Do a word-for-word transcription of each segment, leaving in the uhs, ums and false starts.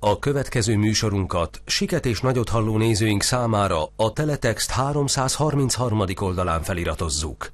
A következő műsorunkat siket és nagyot halló nézőink számára a Teletext háromszázharmincharmadik oldalán feliratozzuk.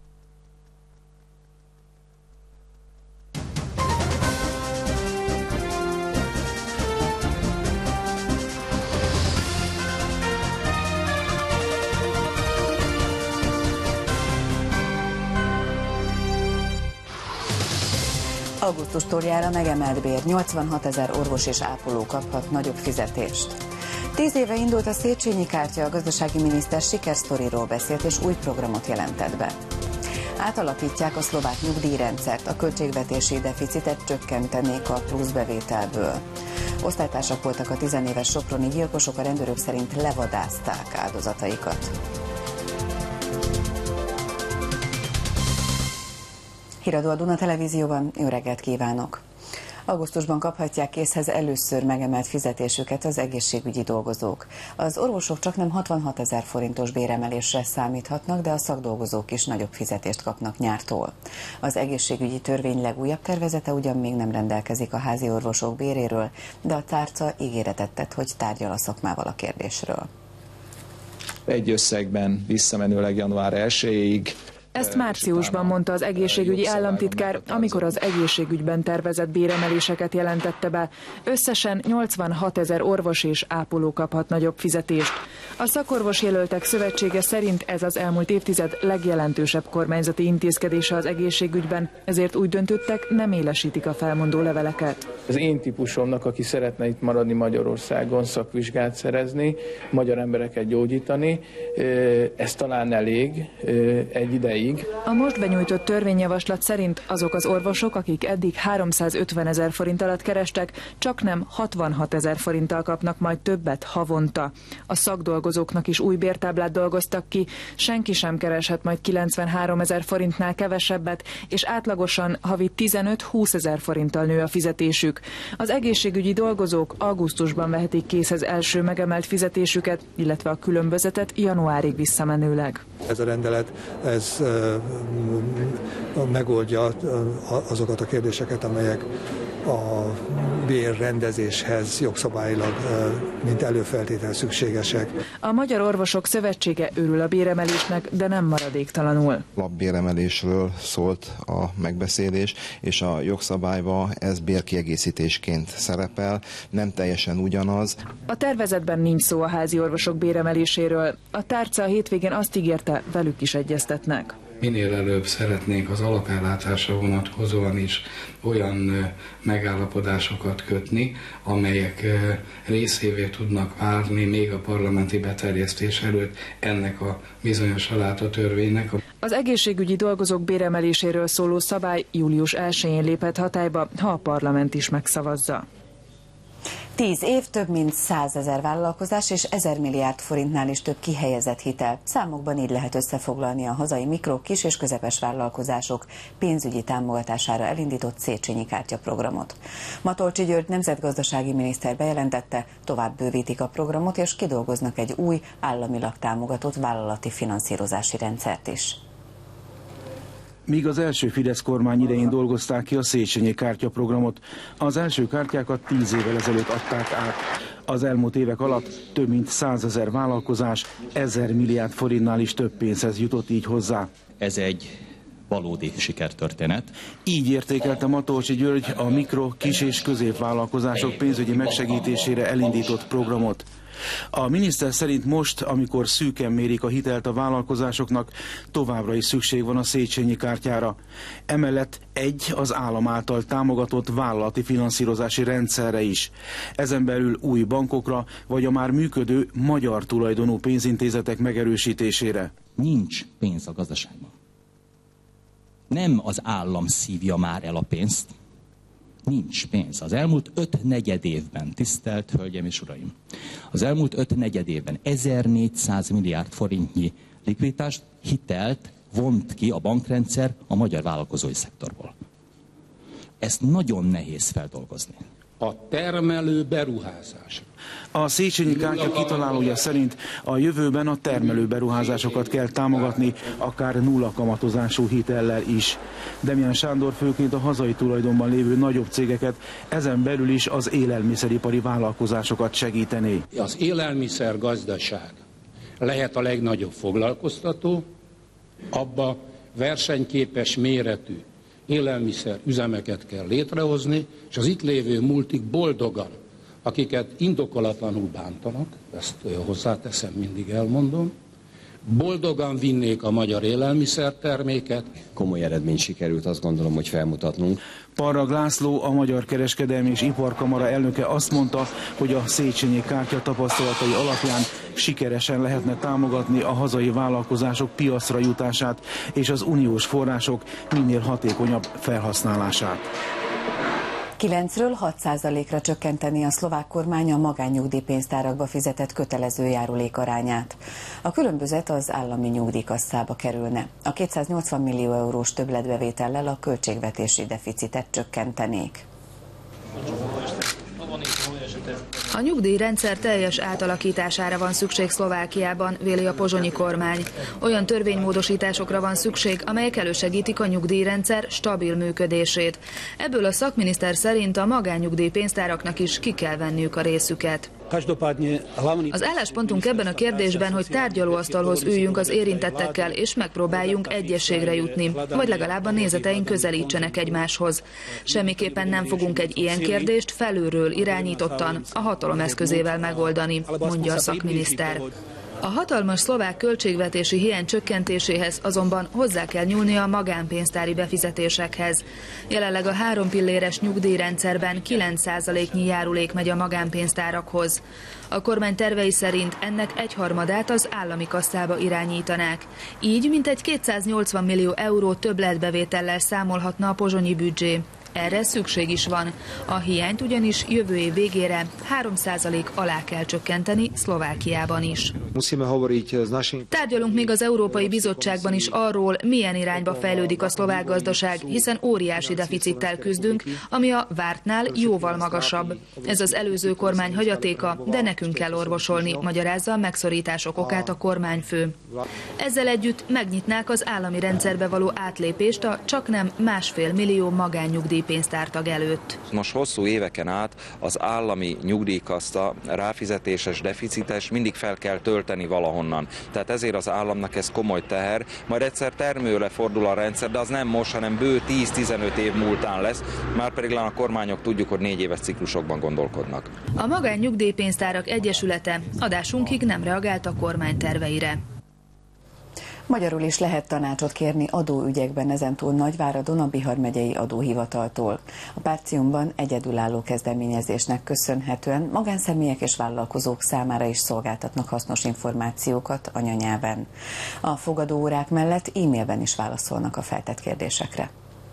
Augusztustól jár a megemelt bér, nyolcvanhatezer orvos és ápoló kaphat nagyobb fizetést. Tíz éve indult a Széchenyi kártya, a gazdasági miniszter sikersztoriról beszélt és új programot jelentett be. Átalakítják a szlovák nyugdíjrendszert, a költségvetési deficitet csökkentenék a pluszbevételből. Osztálytársak voltak a tizenéves soproni gyilkosok, a rendőrök szerint levadázták áldozataikat. Híradó a Duna Televízióban, jó reggelt kívánok! Augusztusban kaphatják készhez először megemelt fizetésüket az egészségügyi dolgozók. Az orvosok csaknem hatvanhatezer forintos béremelésre számíthatnak, de a szakdolgozók is nagyobb fizetést kapnak nyártól. Az egészségügyi törvény legújabb tervezete ugyan még nem rendelkezik a házi orvosok béréről, de a tárca ígéretet tett, hogy tárgyal a szakmával a kérdésről. Egy összegben visszamenőleg január elsejéig. Ezt márciusban mondta az egészségügyi államtitkár, amikor az egészségügyben tervezett béremeléseket jelentette be. Összesen nyolcvanhatezer orvos és ápoló kaphat nagyobb fizetést. A szakorvosjelöltek szövetsége szerint ez az elmúlt évtized legjelentősebb kormányzati intézkedése az egészségügyben, ezért úgy döntöttek, nem élesítik a felmondó leveleket. Az én típusomnak, aki szeretne itt maradni Magyarországon, szakvizsgát szerezni, magyar embereket gyógyítani, ez talán elég egy ideig. A most benyújtott törvényjavaslat szerint azok az orvosok, akik eddig háromszázötvenezer forint alatt kerestek, csaknem hatvanhatezer forinttal kapnak majd többet havonta. A szakdolgozóknak is új bértáblát dolgoztak ki, senki sem kereshet majd kilencvenháromezer forintnál kevesebbet, és átlagosan havi tizenöt-húszezer forinttal nő a fizetésük. Az egészségügyi dolgozók augusztusban vehetik készhez első megemelt fizetésüket, illetve a különbözetet januárig visszamenőleg. Ez a rendelet, ez megoldja azokat a kérdéseket, amelyek a bérrendezéshez jogszabályilag, mint előfeltétel szükségesek. A Magyar Orvosok Szövetsége örül a béremelésnek, de nem maradéktalanul. Labbéremelésről szólt a megbeszélés, és a jogszabályban ez bérkiegészítésként szerepel, nem teljesen ugyanaz. A tervezetben nincs szó a házi orvosok béremeléséről. A tárca a hétvégén azt ígérte, velük is egyeztetnek. Minél előbb szeretnénk az alapellátásra vonatkozóan is olyan megállapodásokat kötni, amelyek részévé tudnak válni még a parlamenti beterjesztés előtt ennek a bizonyos aláta törvénynek. Az egészségügyi dolgozók béremeléséről szóló szabály július elsején lépett hatályba, ha a parlament is megszavazza. Tíz év, több mint százezer vállalkozás és ezer milliárd forintnál is több kihelyezett hitel. Számokban így lehet összefoglalni a hazai mikro, kis és közepes vállalkozások pénzügyi támogatására elindított Széchenyi kártya programot. Matolcsy György nemzetgazdasági miniszter bejelentette, tovább bővítik a programot és kidolgoznak egy új, államilag támogatott vállalati finanszírozási rendszert is. Míg az első Fidesz kormány idején dolgozták ki a Széchenyi kártyaprogramot, az első kártyákat tíz évvel ezelőtt adták át. Az elmúlt évek alatt több mint százezer vállalkozás ezer milliárd forintnál is több pénzhez jutott így hozzá. Ez egy valódi sikertörténet. Így értékelte Matolcsy György a mikro, kis és középvállalkozások pénzügyi megsegítésére elindított programot. A miniszter szerint most, amikor szűken mérik a hitelt a vállalkozásoknak, továbbra is szükség van a Széchenyi kártyára. Emellett egy az állam által támogatott vállalati finanszírozási rendszerre is. Ezen belül új bankokra, vagy a már működő magyar tulajdonú pénzintézetek megerősítésére. Nincs pénz a gazdaságban. Nem az állam szívja már el a pénzt. Nincs pénz. Az elmúlt öt negyed évben, tisztelt Hölgyeim és Uraim, az elmúlt öt negyed évben ezernégyszáz milliárd forintnyi likviditást, hitelt vont ki a bankrendszer a magyar vállalkozói szektorból. Ezt nagyon nehéz feldolgozni. a termelő beruházásra. A Széchenyi kártya kitalálója szerint a jövőben a termelő beruházásokat kell támogatni, akár nulla kamatozású hitellel is. Demján Sándor főként a hazai tulajdonban lévő nagyobb cégeket, ezen belül is az élelmiszeripari vállalkozásokat segítené. Az élelmiszer gazdaság lehet a legnagyobb foglalkoztató, abba versenyképes méretű élelmiszer üzemeket kell létrehozni, és az itt lévő multik boldogan, akiket indokolatlanul bántanak, ezt hozzáteszem, mindig elmondom, boldogan vinnék a magyar élelmiszerterméket. Komoly eredmény sikerült, azt gondolom, hogy felmutatnunk. Parrag László, a Magyar Kereskedelmi és Iparkamara elnöke azt mondta, hogy a Széchenyi kártya tapasztalatai alapján sikeresen lehetne támogatni a hazai vállalkozások piacra jutását és az uniós források minél hatékonyabb felhasználását. kilencről hat százalékra csökkenteni a szlovák kormány a magánnyugdíjpénztárakba fizetett kötelező járulék arányát. A különbözet az állami nyugdíjkasszába kerülne. A kétszáznyolcvan millió eurós többletbevétellel a költségvetési deficitet csökkentenék. A nyugdíjrendszer teljes átalakítására van szükség Szlovákiában, véli a pozsonyi kormány. Olyan törvénymódosításokra van szükség, amelyek elősegítik a nyugdíjrendszer stabil működését. Ebből a szakminiszter szerint a magánnyugdíjpénztáraknak is ki kell venniük a részüket. Az álláspontunk ebben a kérdésben, hogy tárgyalóasztalhoz üljünk az érintettekkel, és megpróbáljunk egyességre jutni, vagy legalább a nézeteink közelítsenek egymáshoz. Semmiképpen nem fogunk egy ilyen kérdést felülről irányítottan, a hatalom eszközével megoldani, mondja a szakminiszter. A hatalmas szlovák költségvetési hiány csökkentéséhez azonban hozzá kell nyúlni a magánpénztári befizetésekhez. Jelenleg a három pilléres nyugdíjrendszerben kilenc százaléknyi járulék megy a magánpénztárakhoz. A kormány tervei szerint ennek egyharmadát az állami kasszába irányítanák. Így mintegy kétszáznyolcvan millió euró többletbevétellel számolhatna a pozsonyi büdzsé. Erre szükség is van. A hiányt ugyanis jövő év végére három százalék alá kell csökkenteni Szlovákiában is. Tárgyalunk még az Európai Bizottságban is arról, milyen irányba fejlődik a szlovák gazdaság, hiszen óriási deficittel küzdünk, ami a vártnál jóval magasabb. Ez az előző kormány hagyatéka, de nekünk kell orvosolni, magyarázza a megszorítások okát a kormányfő. Ezzel együtt megnyitnák az állami rendszerbe való átlépést a csaknem másfél millió magánnyugdíj pénztártag előtt. Most hosszú éveken át az állami nyugdíjkassa ráfizetéses, deficites mindig fel kell tölteni valahonnan. Tehát ezért az államnak ez komoly teher. Majd egyszer termőre fordul a rendszer, de az nem most, hanem bő tíz-tizenöt év múltán lesz. Márpedig a kormányok tudjuk, hogy négy éves ciklusokban gondolkodnak. A Magánnyugdíjpénztárak Egyesülete adásunkig nem reagált a kormány terveire. Magyarul is lehet tanácsot kérni adóügyekben ezentúl Nagyváradon a Bihar megyei adóhivataltól. A Párciumban egyedülálló kezdeményezésnek köszönhetően magánszemélyek és vállalkozók számára is szolgáltatnak hasznos információkat anyanyelven. A fogadóórák mellett e-mailben is válaszolnak a feltett kérdésekre.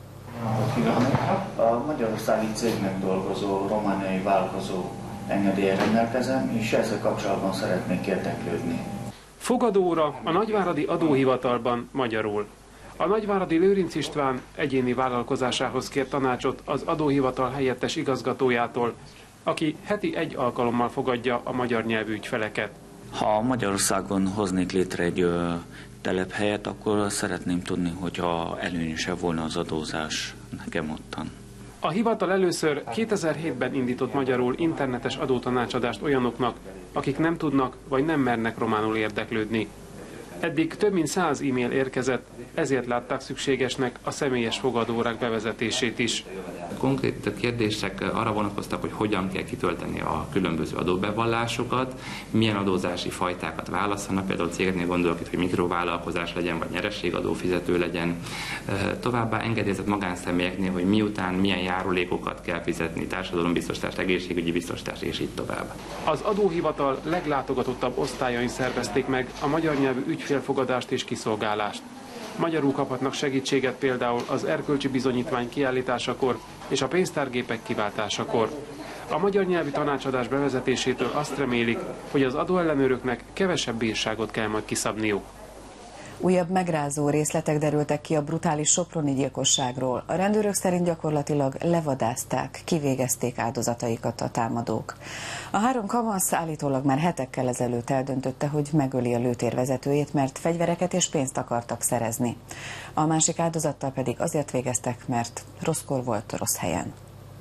A magyarországi cégnek dolgozó romániai vállalkozó engedéllyel rendelkezem, és ezzel kapcsolatban szeretnék érdeklődni. Fogadóra a Nagyváradi Adóhivatalban magyarul. A nagyváradi Lőrinc István egyéni vállalkozásához kér tanácsot az adóhivatal helyettes igazgatójától, aki heti egy alkalommal fogadja a magyar nyelvű ügyfeleket. Ha Magyarországon hoznék létre egy ö, telephelyet, akkor szeretném tudni, hogyha előnyösebb volna az adózás nekem ottan. A hivatal először kétezer-hétben indított magyarul internetes adótanácsadást olyanoknak, akik nem tudnak vagy nem mernek románul érdeklődni. Eddig több mint száz e-mail érkezett, ezért látták szükségesnek a személyes fogadóórák bevezetését is. Konkrét kérdések arra vonatkoztak, hogy hogyan kell kitölteni a különböző adóbevallásokat, milyen adózási fajtákat választanak, például cégnél gondolok itt, hogy mikrovállalkozás legyen, vagy nyerességadó fizető legyen. Továbbá engedélyezett magánszemélyeknél, hogy miután milyen járulékokat kell fizetni, társadalombiztosítást, egészségügyi biztosítást és így tovább. Az adóhivatal leglátogatottabb osztályain szervezték meg a magyar nyelvű ügyfélfogadást és kiszolgálást. Magyarul kaphatnak segítséget például az erkölcsi bizonyítvány kiállításakor és a pénztárgépek kiváltásakor. A magyar nyelvi tanácsadás bevezetésétől azt remélik, hogy az adóellenőröknek kevesebb bírságot kell majd kiszabniuk. Újabb megrázó részletek derültek ki a brutális soproni gyilkosságról. A rendőrök szerint gyakorlatilag levadázták, kivégezték áldozataikat a támadók. A három kamasz állítólag már hetekkel ezelőtt eldöntötte, hogy megöli a lőtér vezetőjét, mert fegyvereket és pénzt akartak szerezni. A másik áldozattal pedig azért végeztek, mert rosszkor volt rossz helyen.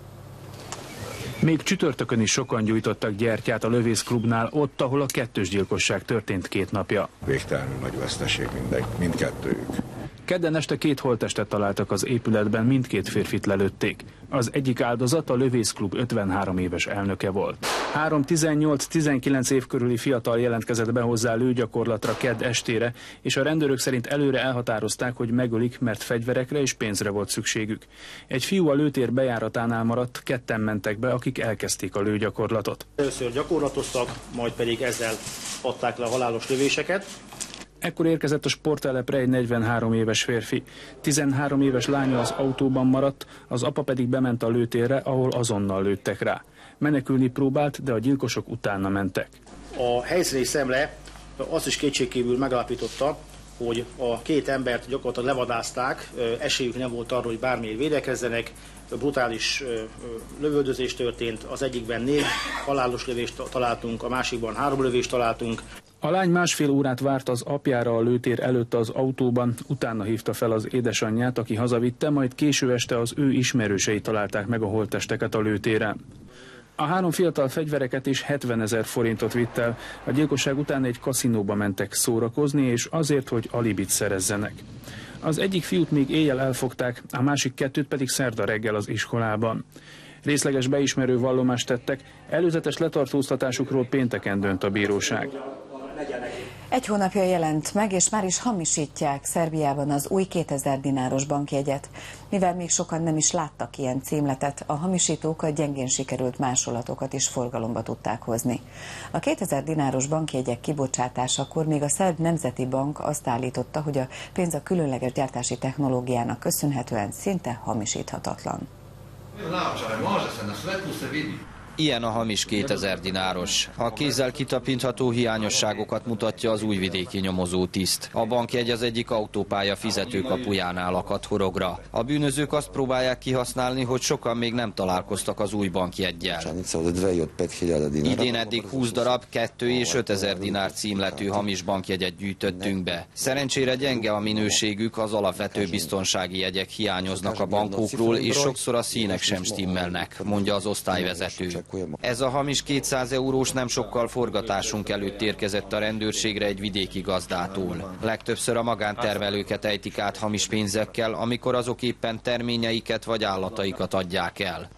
Még csütörtökön is sokan gyújtottak gyertyát a lövészklubnál, ott, ahol a kettős gyilkosság történt két napja. Végtelenül nagy veszteség minden, mindkettőjük. Kedden este két holttestet találtak az épületben, mindkét férfit lelőtték. Az egyik áldozat a lövészklub ötvenhárom éves elnöke volt. Három tizennyolc-tizenkilenc év körüli fiatal jelentkezett be hozzá lőgyakorlatra kedd estére, és a rendőrök szerint előre elhatározták, hogy megölik, mert fegyverekre és pénzre volt szükségük. Egy fiú a lőtér bejáratánál maradt, ketten mentek be, akik elkezdték a lőgyakorlatot. Először gyakorlatoztak, majd pedig ezzel adták le a halálos lövéseket. Ekkor érkezett a sporttelepre egy negyvenhárom éves férfi. tizenhárom éves lánya az autóban maradt, az apa pedig bement a lőtérre, ahol azonnal lőttek rá. Menekülni próbált, de a gyilkosok utána mentek. A helyszíni szemle azt is kétségkívül megállapította, hogy a két embert gyakorlatilag levadázták, esélyük nem volt arra, hogy bármiért védekezzenek, brutális lövöldözés történt, az egyikben négy halálos lövést találtunk, a másikban három lövést találtunk. A lány másfél órát várt az apjára a lőtér előtt az autóban, utána hívta fel az édesanyját, aki hazavitte, majd késő este az ő ismerősei találták meg a holttesteket a lőtéren. A három fiatal fegyvereket és hetvenezer forintot vitt el. A gyilkosság után egy kaszinóba mentek szórakozni, és azért, hogy alibit szerezzenek. Az egyik fiút még éjjel elfogták, a másik kettőt pedig szerda reggel az iskolában. Részleges beismerő vallomást tettek, előzetes letartóztatásukról pénteken dönt a bíróság. Egy hónapja jelent meg, és már is hamisítják Szerbiában az új kétezer dináros bankjegyet. Mivel még sokan nem is láttak ilyen címletet, a hamisítók a gyengén sikerült másolatokat is forgalomba tudták hozni. A kétezer dináros bankjegyek kibocsátásakor még a Szerb Nemzeti Bank azt állította, hogy a pénz a különleges gyártási technológiának köszönhetően szinte hamisíthatatlan. Ilyen a hamis kétezer dináros. A kézzel kitapintható hiányosságokat mutatja az újvidéki nyomozó tiszt. A bankjegy az egyik autópálya fizetőkapujánál akadt horogra. A bűnözők azt próbálják kihasználni, hogy sokan még nem találkoztak az új bankjeggyel. Idén eddig húsz darab, kettő és ötezer dinár címletű hamis bankjegyet gyűjtöttünk be. Szerencsére gyenge a minőségük, az alapvető biztonsági jegyek hiányoznak a bankokról, és sokszor a színek sem stimmelnek, mondja az osztályvezető. Ez a hamis kétszáz eurós nem sokkal forgatásunk előtt érkezett a rendőrségre egy vidéki gazdától. Legtöbbször a magántermelőket ejtik át hamis pénzekkel, amikor azok éppen terményeiket vagy állataikat adják el.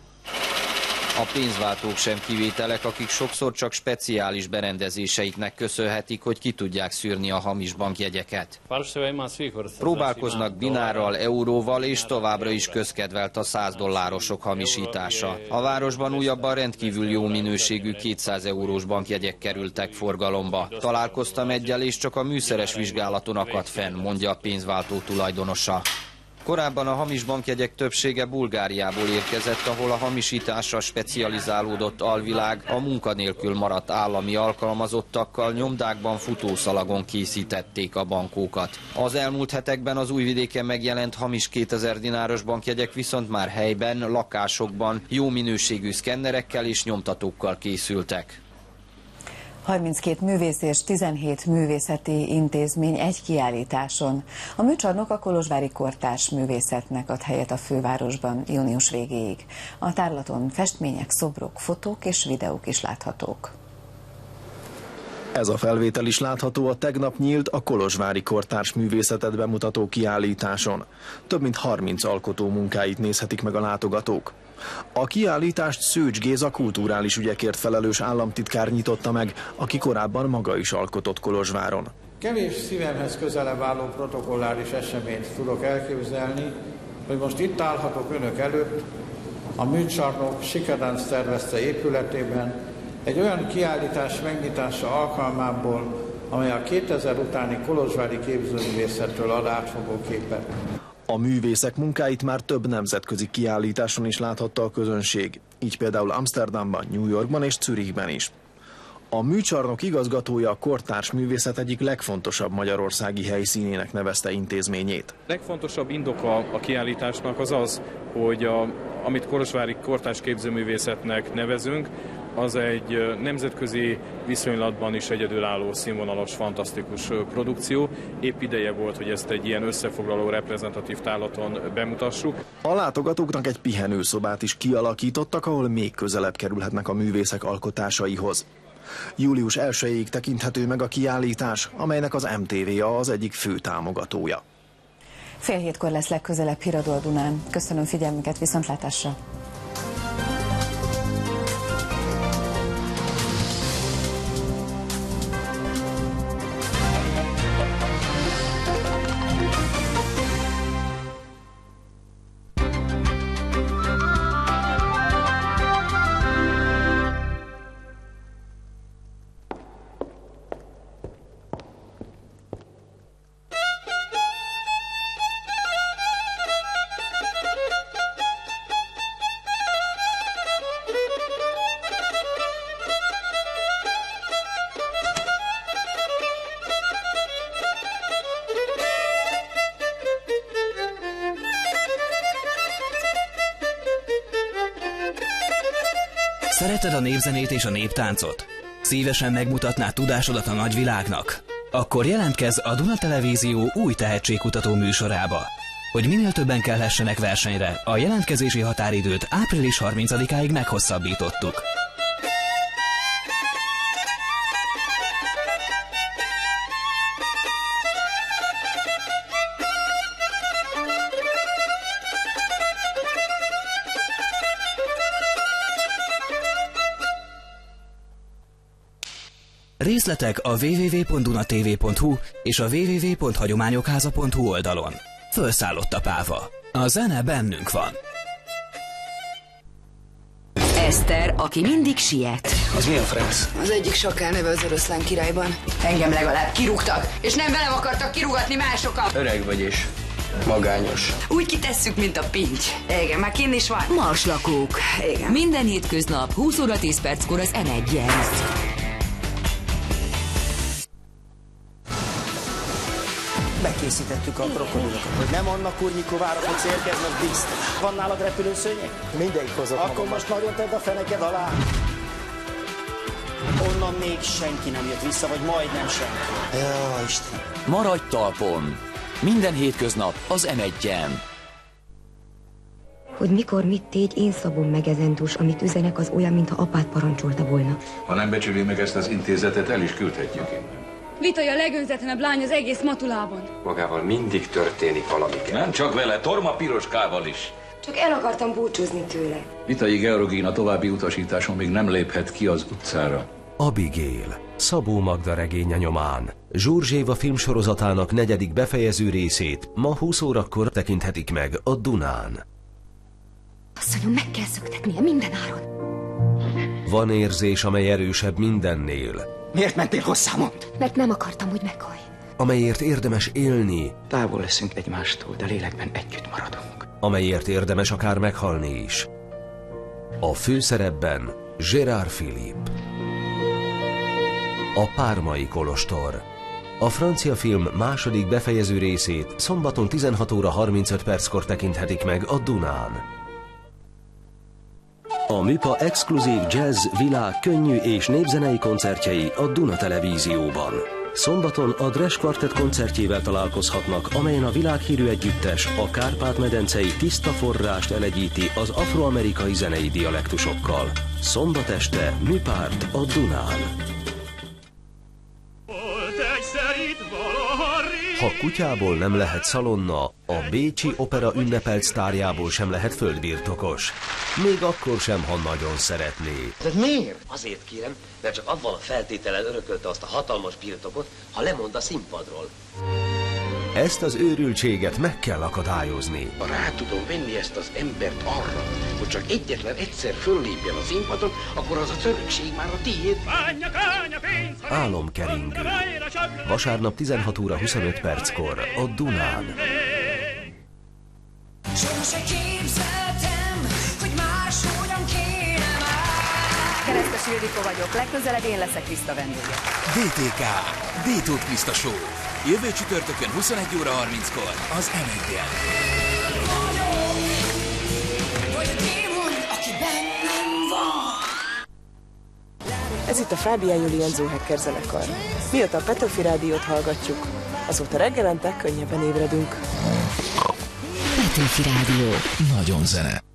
A pénzváltók sem kivételek, akik sokszor csak speciális berendezéseiknek köszönhetik, hogy ki tudják szűrni a hamis bankjegyeket. Próbálkoznak dinárral, euróval, és továbbra is közkedvelt a száz dollárosok hamisítása. A városban újabban rendkívül jó minőségű kétszáz eurós bankjegyek kerültek forgalomba. Találkoztam egyel, és csak a műszeres vizsgálaton akadt fenn, mondja a pénzváltó tulajdonosa. Korábban a hamis bankjegyek többsége Bulgáriából érkezett, ahol a hamisításra specializálódott alvilág a munkanélkül maradt állami alkalmazottakkal nyomdákban futószalagon készítették a bankókat. Az elmúlt hetekben az Újvidéken megjelent hamis kétezer dináros bankjegyek viszont már helyben, lakásokban, jó minőségű szkennerekkel és nyomtatókkal készültek. harminckét művész és tizenhét művészeti intézmény egy kiállításon. A műcsarnok a kolozsvári kortárs művészetnek ad helyet a fővárosban június végéig. A tárlaton festmények, szobrok, fotók és videók is láthatók. Ez a felvétel is látható a tegnap nyílt a kolozsvári kortárs művészetet bemutató kiállításon. Több mint harminc alkotó munkáit nézhetik meg a látogatók. A kiállítást Szőcs Géza kulturális ügyekért felelős államtitkár nyitotta meg, aki korábban maga is alkotott Kolozsváron. Kevés szívemhez közelebb álló protokolláris eseményt tudok elképzelni, hogy most itt állhatok önök előtt, a műcsarnok Sikedánc tervezte épületében, egy olyan kiállítás megnyitása alkalmából, amely a kétezer utáni kolozsvári képzőművészetről ad átfogó képet. A művészek munkáit már több nemzetközi kiállításon is láthatta a közönség, így például Amsterdamban, New Yorkban és Zürichben is. A műcsarnok igazgatója a kortárs művészet egyik legfontosabb magyarországi helyszínének nevezte intézményét. A legfontosabb indoka a kiállításnak az az, hogy a, amit kolozsvári kortárs képzőművészetnek nevezünk, az egy nemzetközi viszonylatban is egyedülálló, színvonalas, fantasztikus produkció. Épp ideje volt, hogy ezt egy ilyen összefoglaló, reprezentatív távlaton bemutassuk. A látogatóknak egy pihenőszobát is kialakítottak, ahol még közelebb kerülhetnek a művészek alkotásaihoz. július elsejéig tekinthető meg a kiállítás, amelynek az em té vé á az egyik fő támogatója. Fél hétkor lesz legközelebb Híradó a Dunán. Köszönöm figyelmüket, viszontlátásra! Szereted a népzenét és a néptáncot? Szívesen megmutatnád tudásodat a nagyvilágnak? Akkor jelentkezz a Duna Televízió új tehetségkutató műsorába. Hogy minél többen kelhessenek versenyre, a jelentkezési határidőt április harmincadikáig meghosszabbítottuk. Részletek a double-u double-u double-u pont dunatv pont hu és a double-u double-u double-u pont hagyományokháza pont hu oldalon. Fölszállott a páva. A zene bennünk van. Eszter, aki mindig siet. Az mi a franc? Az egyik sakál neve az Oroszlán királyban. Engem legalább kirúgtak, és nem velem akartak kirúgatni másokat. Öreg vagy és magányos. Úgy kitesszük, mint a pinty. Igen, már kinn is van. Marslakók. Igen. Minden hétköznap húsz óra tíz perckor az em egyen. Bekészítettük a krokodilokat, hogy nem Anna Kurnyikovárakhoz érkeznek, biztos. Van nálad repülőszőnyeg? Mindegyik hozott. Akkor magam. Most nagyon tedd a feneked alá. Onnan még senki nem jött vissza, vagy majdnem senki. Jaj, Isten. Maradj talpon! Minden hétköznap az em egyen. Hogy mikor mit tégy, én szabom meg ezentús, amit üzenek, az olyan, mintha apát parancsolta volna. Ha nem becsüli meg ezt az intézetet, el is küldhetjük innen. Vitai a legönzetlenebb lány az egész Matulában. Magával mindig történik valami. Nem csak vele, Torma Piroskával is. Csak el akartam búcsúzni tőle. Vitai Georgina további utasításon még nem léphet ki az utcára. Abigail, Szabó Magda regénye nyomán. Zsurzséva filmsorozatának negyedik befejező részét ma húsz órakor tekinthetik meg a Dunán. Asszonyom, meg kell szöktetnie minden áron. Van érzés, amely erősebb mindennél. Miért mentél hozzá, mondd? Mert nem akartam, hogy meghallj. Amelyért érdemes élni. Távol leszünk egymástól, de lélekben együtt maradunk. Amelyért érdemes akár meghalni is. A főszerepben Gérard Philippe. A Pármai kolostor. A francia film második befejező részét szombaton tizenhat óra harmincöt perckor tekinthetik meg a Dunán. A MÜPA exkluzív jazz, világ, könnyű és népzenei koncertjei a Duna Televízióban. Szombaton a Dres Quartet koncertjével találkozhatnak, amelyen a világhírű együttes a Kárpát-medencei tiszta forrást elegyíti az afroamerikai zenei dialektusokkal. Szombat este MÜPART a Dunán. Ha kutyából nem lehet szalonna, a bécsi opera ünnepelt sztárjából sem lehet földbirtokos. Még akkor sem, ha nagyon szeretné. De miért? Azért kérem, mert csak avval a feltétellel örökölte azt a hatalmas birtokot, ha lemond a színpadról. Ezt az őrültséget meg kell akadályozni. Ha rá tudom venni ezt az embert arra, hogy csak egyetlen egyszer föllépjen a színpadon, akkor az az örökség már a tiéd. Álomkeringő. Vasárnap tizenhat óra huszonöt perckor a Dunán. Sose képzeltem, hogy máshogyan kéne már. Keresztes Ildikó vagyok, legközelebb én leszek Kriszta vendége. dé té ká, D-Tóth Kriszta Show. Jövő csütörtökön huszonegy óra harminckor az em egyen. Ez itt a Fábián Júli Enzó Hacker zenekar. Mióta a Petőfi Rádiót hallgatjuk, azóta reggelente könnyebben ébredünk. Petőfi Rádió. Nagyon zene.